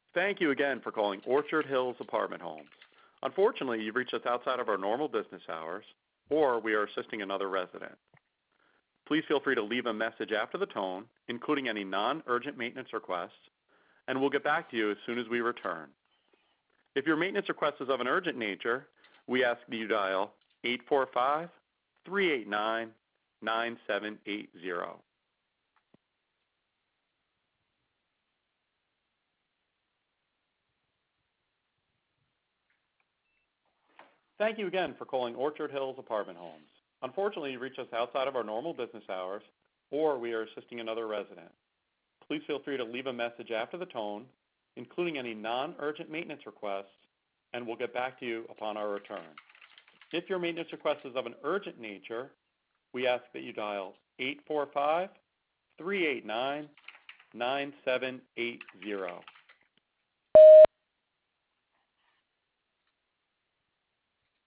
Thank you again for calling Orchard Hills Apartment Homes. Unfortunately, you've reached us outside of our normal business hours, or we are assisting another resident. Please feel free to leave a message after the tone, including any non-urgent maintenance requests, and we'll get back to you as soon as we return. If your maintenance request is of an urgent nature, we ask that you dial 845-389-9780. Thank you again for calling Orchard Hills Apartment Homes. Unfortunately, you reached us outside of our normal business hours, or we are assisting another resident. Please feel free to leave a message after the tone, including any non-urgent maintenance requests, and we'll get back to you upon our return. If your maintenance request is of an urgent nature, we ask that you dial 845-389-9780.